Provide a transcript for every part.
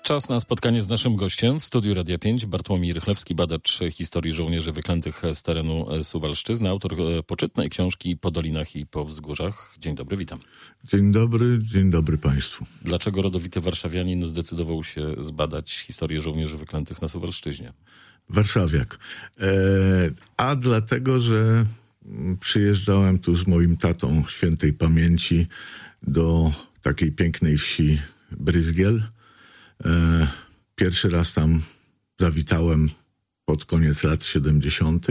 Czas na spotkanie z naszym gościem w studiu Radia 5. Bartłomiej Rychlewski, badacz historii żołnierzy wyklętych z terenu Suwalszczyzny, autor poczytnej książki Po dolinach i po wzgórzach. Dzień dobry, witam. Dzień dobry Państwu. Dlaczego rodowity warszawianin zdecydował się zbadać historię żołnierzy wyklętych na Suwalszczyźnie? Warszawiak. A dlatego, że przyjeżdżałem tu z moim tatą świętej pamięci do takiej pięknej wsi Bryzgiel. Pierwszy raz tam zawitałem pod koniec lat 70.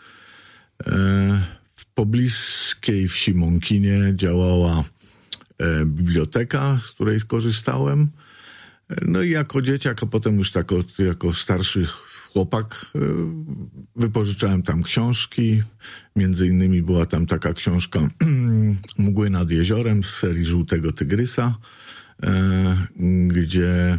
W pobliskiej wsi Mąkinie działała biblioteka, z której skorzystałem. No i jako dzieciak, a potem już jako starszy chłopak wypożyczałem tam książki. Między innymi była tam taka książka Mgły nad jeziorem z serii Żółtego Tygrysa, gdzie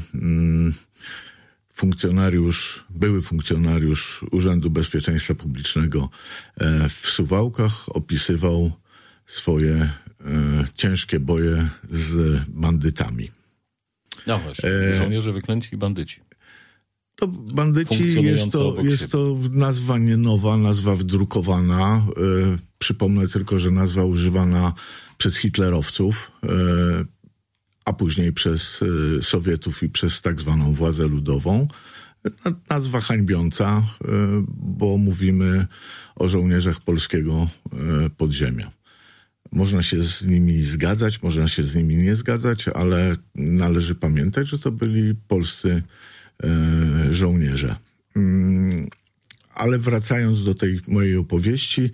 były funkcjonariusz Urzędu Bezpieczeństwa Publicznego w Suwałkach opisywał swoje ciężkie boje z bandytami. No właśnie, żołnierze wyklęci i bandyci. To bandyci jest to nazwa nie nowa, nazwa wdrukowana. Przypomnę tylko, że nazwa używana przez hitlerowców, a później przez Sowietów i przez tak zwaną władzę ludową. Nazwa hańbiąca, bo mówimy o żołnierzach polskiego podziemia. Można się z nimi zgadzać, można się z nimi nie zgadzać, ale należy pamiętać, że to byli polscy żołnierze. Ale wracając do tej mojej opowieści,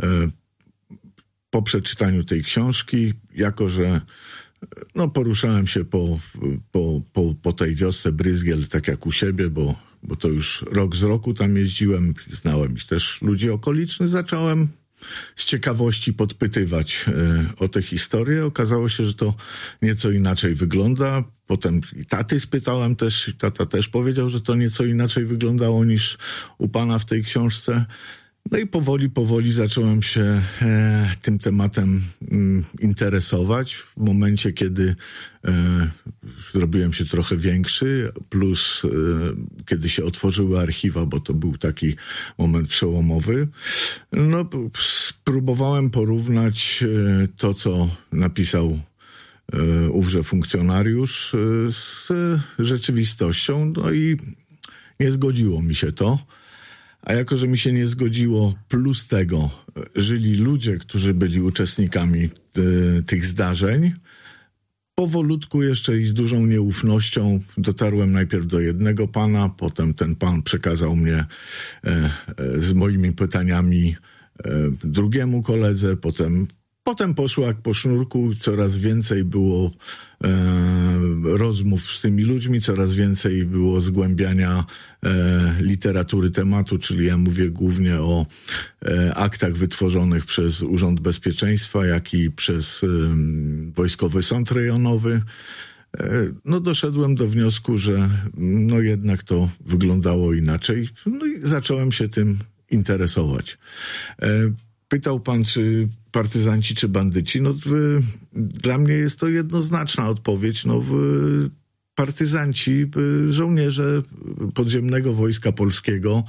po przeczytaniu tej książki, jako że poruszałem się po tej wiosce Bryzgiel tak jak u siebie, bo to już rok z roku tam jeździłem, znałem też ludzi okolicznych, zacząłem z ciekawości podpytywać o tę historię. Okazało się, że to nieco inaczej wygląda. Potem i taty spytałem też, tata też powiedział, że to nieco inaczej wyglądało niż u pana w tej książce. No i powoli zacząłem się tym tematem interesować. W momencie, kiedy zrobiłem się trochę większy, plus kiedy się otworzyły archiwa, bo to był taki moment przełomowy, spróbowałem porównać to, co napisał ówże funkcjonariuż z rzeczywistością. No i nie zgodziło mi się to. A jako, że mi się nie zgodziło, plus tego żyli ludzie, którzy byli uczestnikami tych zdarzeń, powolutku jeszcze i z dużą nieufnością dotarłem najpierw do jednego pana, potem ten pan przekazał mnie z moimi pytaniami drugiemu koledze, Potem poszło jak po sznurku, coraz więcej było rozmów z tymi ludźmi, coraz więcej było zgłębiania literatury tematu, czyli ja mówię głównie o aktach wytworzonych przez Urząd Bezpieczeństwa, jak i przez Wojskowy Sąd Rejonowy. Doszedłem do wniosku, że jednak to wyglądało inaczej. I zacząłem się tym interesować. Pytał pan, czy partyzanci, czy bandyci. Dla mnie jest to jednoznaczna odpowiedź. Partyzanci, żołnierze podziemnego Wojska Polskiego.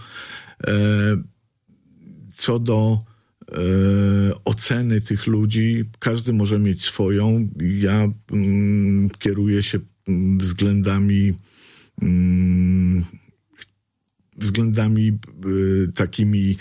Co do oceny tych ludzi, każdy może mieć swoją. Ja kieruję się względami takimi,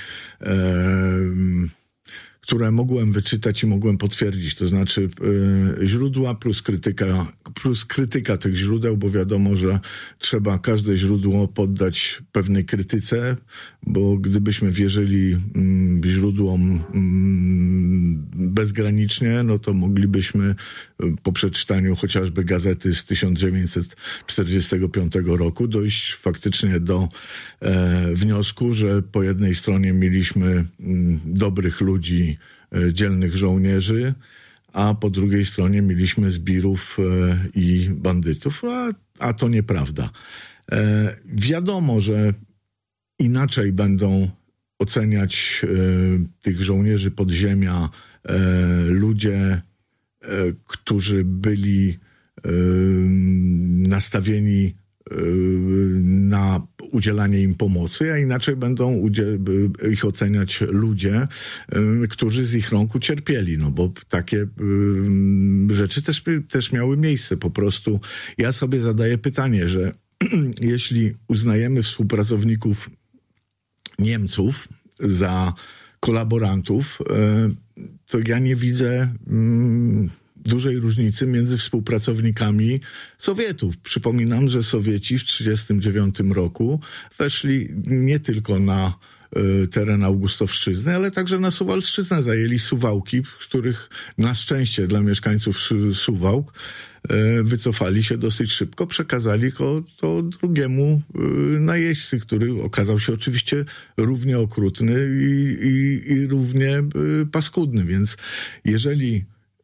które mogłem wyczytać i mogłem potwierdzić. To znaczy źródła plus krytyka tych źródeł, bo wiadomo, że trzeba każde źródło poddać pewnej krytyce, bo gdybyśmy wierzyli źródłom bezgranicznie, to moglibyśmy po przeczytaniu chociażby gazety z 1945 roku dojść faktycznie do wniosku, że po jednej stronie mieliśmy dobrych ludzi, dzielnych żołnierzy, a po drugiej stronie mieliśmy zbirów i bandytów, a to nieprawda. Wiadomo, że inaczej będą oceniać tych żołnierzy podziemia ludzie, którzy byli nastawieni na udzielanie im pomocy, a inaczej będą ich oceniać ludzie, którzy z ich rąk ucierpieli, no bo takie rzeczy też miały miejsce. Po prostu ja sobie zadaję pytanie, że jeśli uznajemy współpracowników Niemców za kolaborantów, to ja nie widzę dużej różnicy między współpracownikami Sowietów. Przypominam, że Sowieci w 1939 roku weszli nie tylko na teren Augustowszczyzny, ale także na Suwalszczyznę. Zajęli Suwałki, w których na szczęście dla mieszkańców Suwałk wycofali się dosyć szybko, przekazali go to drugiemu najeźdźcy, który okazał się oczywiście równie okrutny i równie paskudny. Więc jeżeli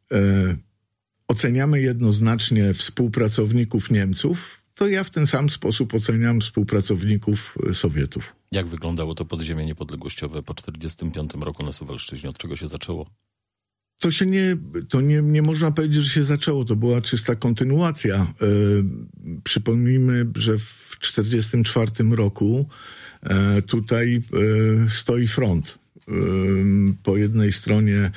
oceniamy jednoznacznie współpracowników Niemców, to ja w ten sam sposób oceniam współpracowników Sowietów. Jak wyglądało to podziemie niepodległościowe po 1945 roku na Suwalszczyźnie? Od czego się zaczęło? To nie można powiedzieć, że się zaczęło. To była czysta kontynuacja. Przypomnijmy, że w 1944 roku tutaj stoi front. Po jednej stronie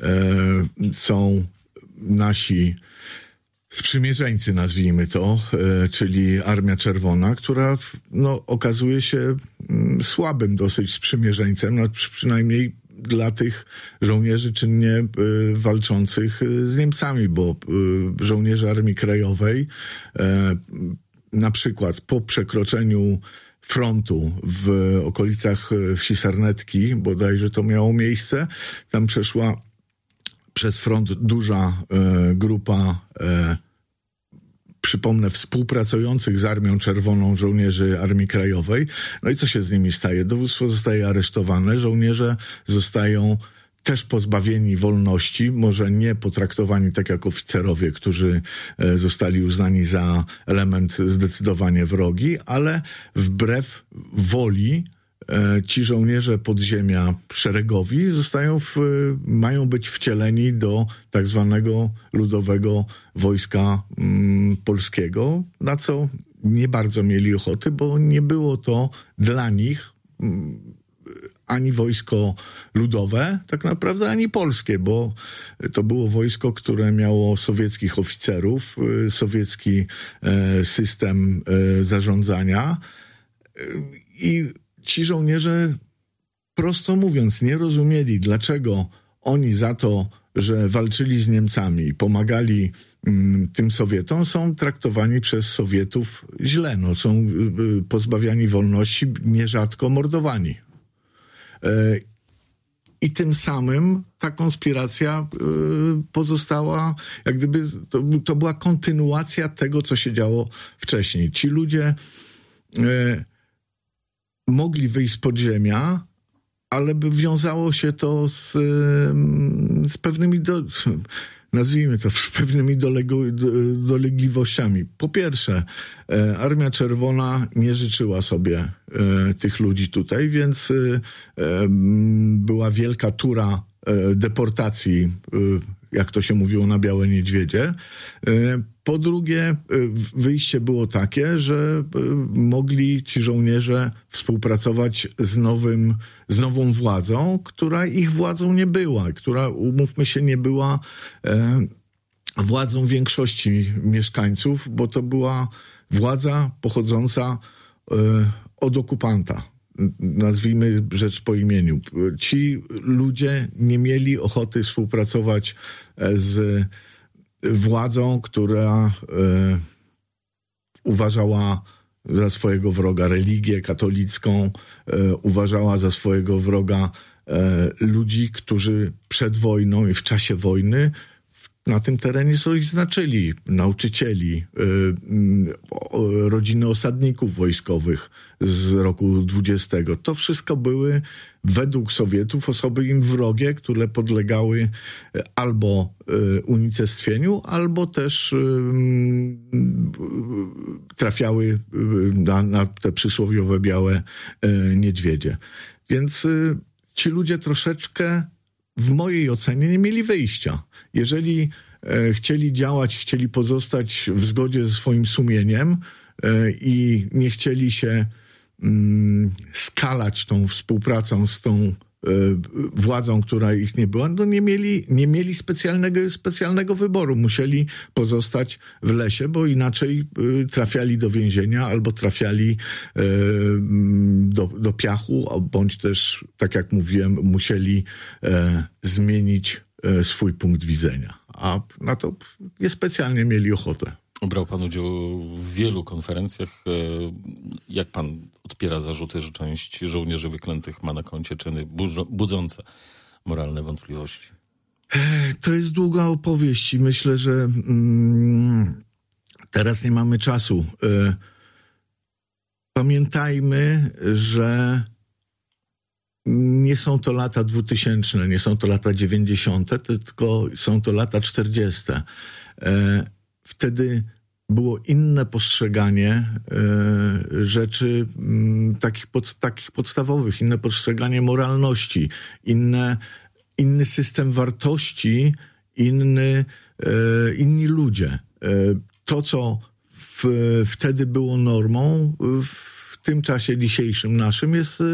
są nasi sprzymierzeńcy, nazwijmy to, czyli Armia Czerwona, która okazuje się słabym dosyć sprzymierzeńcem, przynajmniej dla tych żołnierzy czynnie walczących z Niemcami, bo żołnierze Armii Krajowej na przykład po przekroczeniu frontu w okolicach wsi Sarnecki, bodajże to miało miejsce, tam przeszła przez front duża grupa, przypomnę, współpracujących z Armią Czerwoną żołnierzy Armii Krajowej. No i co się z nimi staje? Dowództwo zostaje aresztowane, żołnierze zostają też pozbawieni wolności, może nie potraktowani tak jak oficerowie, którzy zostali uznani za element zdecydowanie wrogi, ale wbrew woli ci żołnierze podziemia szeregowi mają być wcieleni do tak zwanego Ludowego Wojska Polskiego, na co nie bardzo mieli ochoty, bo nie było to dla nich ani wojsko ludowe, tak naprawdę, ani polskie, bo to było wojsko, które miało sowieckich oficerów, sowiecki system zarządzania i ci żołnierze, prosto mówiąc, nie rozumieli, dlaczego oni za to, że walczyli z Niemcami i pomagali tym Sowietom, są traktowani przez Sowietów źle. Są pozbawiani wolności, nierzadko mordowani. I tym samym ta konspiracja pozostała, jak gdyby to była kontynuacja tego, co się działo wcześniej. Ci ludzie mogli wyjść z podziemia, ale by wiązało się to z pewnymi, nazwijmy to, pewnymi dolegliwościami. Po pierwsze, Armia Czerwona nie życzyła sobie tych ludzi tutaj, więc była wielka tura deportacji, jak to się mówiło, na Białe Niedźwiedzie. Po drugie, wyjście było takie, że mogli ci żołnierze współpracować z nową władzą, która ich władzą nie była, która, umówmy się, nie była władzą większości mieszkańców, bo to była władza pochodząca od okupanta. Nazwijmy rzecz po imieniu. Ci ludzie nie mieli ochoty współpracować z władzą, która uważała za swojego wroga religię katolicką, uważała za swojego wroga ludzi, którzy przed wojną i w czasie wojny na tym terenie coś znaczyli. Nauczycieli, rodziny osadników wojskowych z roku 20. To wszystko były według Sowietów osoby im wrogie, które podlegały albo unicestwieniu, albo też trafiały na te przysłowiowe białe niedźwiedzie. Więc ci ludzie troszeczkę, w mojej ocenie, nie mieli wyjścia. Jeżeli chcieli działać, chcieli pozostać w zgodzie ze swoim sumieniem, i nie chcieli się skalać tą współpracą z tą władzą, która ich nie była, no nie mieli specjalnego wyboru. Musieli pozostać w lesie, bo inaczej trafiali do więzienia albo trafiali do piachu, bądź też, tak jak mówiłem, musieli zmienić swój punkt widzenia. A na to niespecjalnie mieli ochotę. Brał pan udział w wielu konferencjach. Jak pan odpiera zarzuty, że część żołnierzy wyklętych ma na koncie czyny budzące moralne wątpliwości? To jest długa opowieść i myślę, że teraz nie mamy czasu. Pamiętajmy, że nie są to lata 2000, nie są to lata 90, tylko są to lata 40. Wtedy było inne postrzeganie rzeczy takich podstawowych, inne postrzeganie moralności, inny system wartości, inni ludzie. To, co wtedy było normą, w tym czasie dzisiejszym naszym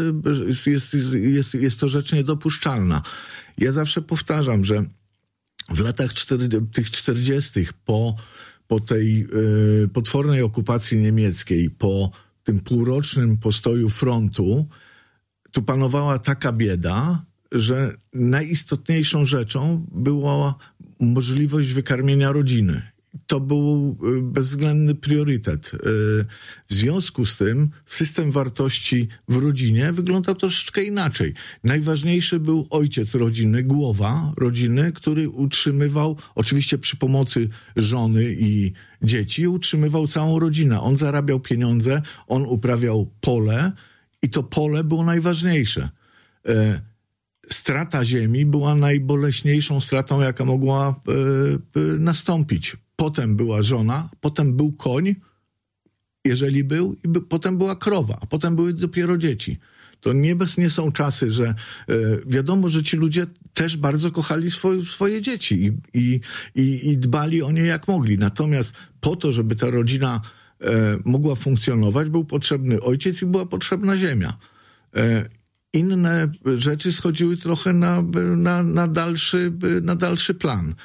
jest to rzecz niedopuszczalna. Ja zawsze powtarzam, że w latach tych 40. po tej potwornej okupacji niemieckiej, po tym półrocznym postoju frontu, tu panowała taka bieda, że najistotniejszą rzeczą była możliwość wykarmienia rodziny. To był bezwzględny priorytet. W związku z tym system wartości w rodzinie wyglądał troszeczkę inaczej. Najważniejszy był ojciec rodziny, głowa rodziny, który utrzymywał, oczywiście przy pomocy żony i dzieci, utrzymywał całą rodzinę. On zarabiał pieniądze, on uprawiał pole i to pole było najważniejsze. Strata ziemi była najboleśniejszą stratą, jaka mogła nastąpić. Potem była żona, potem był koń, jeżeli był, i potem była krowa, a potem były dopiero dzieci. To nie są czasy, że wiadomo, że ci ludzie też bardzo kochali swoje dzieci i dbali o nie jak mogli. Natomiast po to, żeby ta rodzina mogła funkcjonować, był potrzebny ojciec i była potrzebna ziemia. Inne rzeczy schodziły trochę na dalszy plan.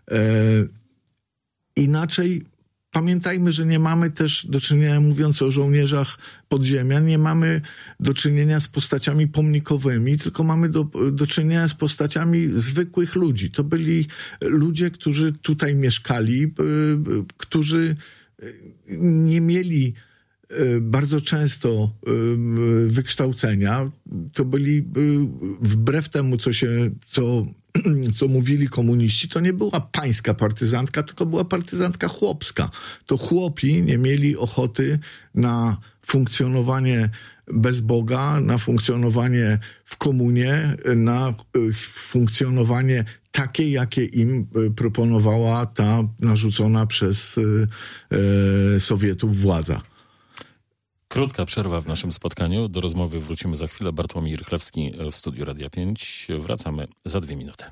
Inaczej pamiętajmy, że nie mamy też do czynienia, mówiąc o żołnierzach podziemia, nie mamy do czynienia z postaciami pomnikowymi, tylko mamy do czynienia z postaciami zwykłych ludzi. To byli ludzie, którzy tutaj mieszkali, którzy nie mieli bardzo często wykształcenia. To byli, wbrew temu, co mówili komuniści, to nie była pańska partyzantka, tylko była partyzantka chłopska. To chłopi nie mieli ochoty na funkcjonowanie bez Boga, na funkcjonowanie w komunie, na funkcjonowanie takie, jakie im proponowała ta narzucona przez Sowietów władza. Krótka przerwa w naszym spotkaniu. Do rozmowy wrócimy za chwilę. Bartłomiej Rychlewski w studiu Radia 5. Wracamy za 2 minuty.